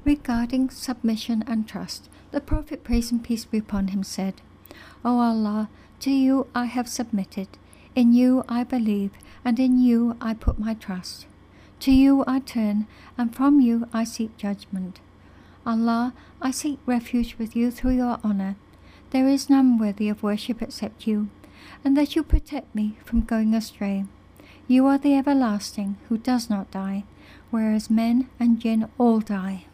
Regarding submission and trust, the Prophet, praise and peace be upon him, said, O Allah, to you I have submitted, in you I believe, and in you I put my trust. To you I turn, and from you I seek judgment. Allah, I seek refuge with you through your honour. There is none worthy of worship except you, and that you protect me from going astray. You are the everlasting, who does not die, whereas men and jinn all die.